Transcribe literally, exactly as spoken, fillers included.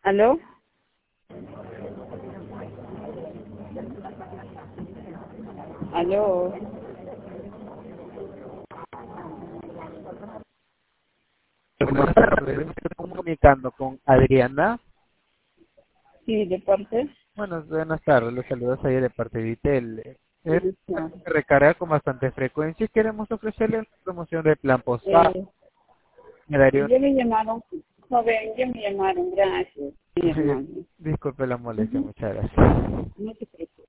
¿Aló? ¿Aló? Buenas tardes, me estoy comunicando con Adriana. Sí, de parte. Bueno, buenas tardes, los saludos ahí de parte de Vitel. Es Ajá. que recarga con bastante frecuencia y queremos ofrecerle una promoción de plan postal. Eh, Me daría ya me llamaron, joven, ya me llamaron, gracias. Me un- llamaron. Disculpe la molestia, Ujú. muchas gracias. No te preocupes.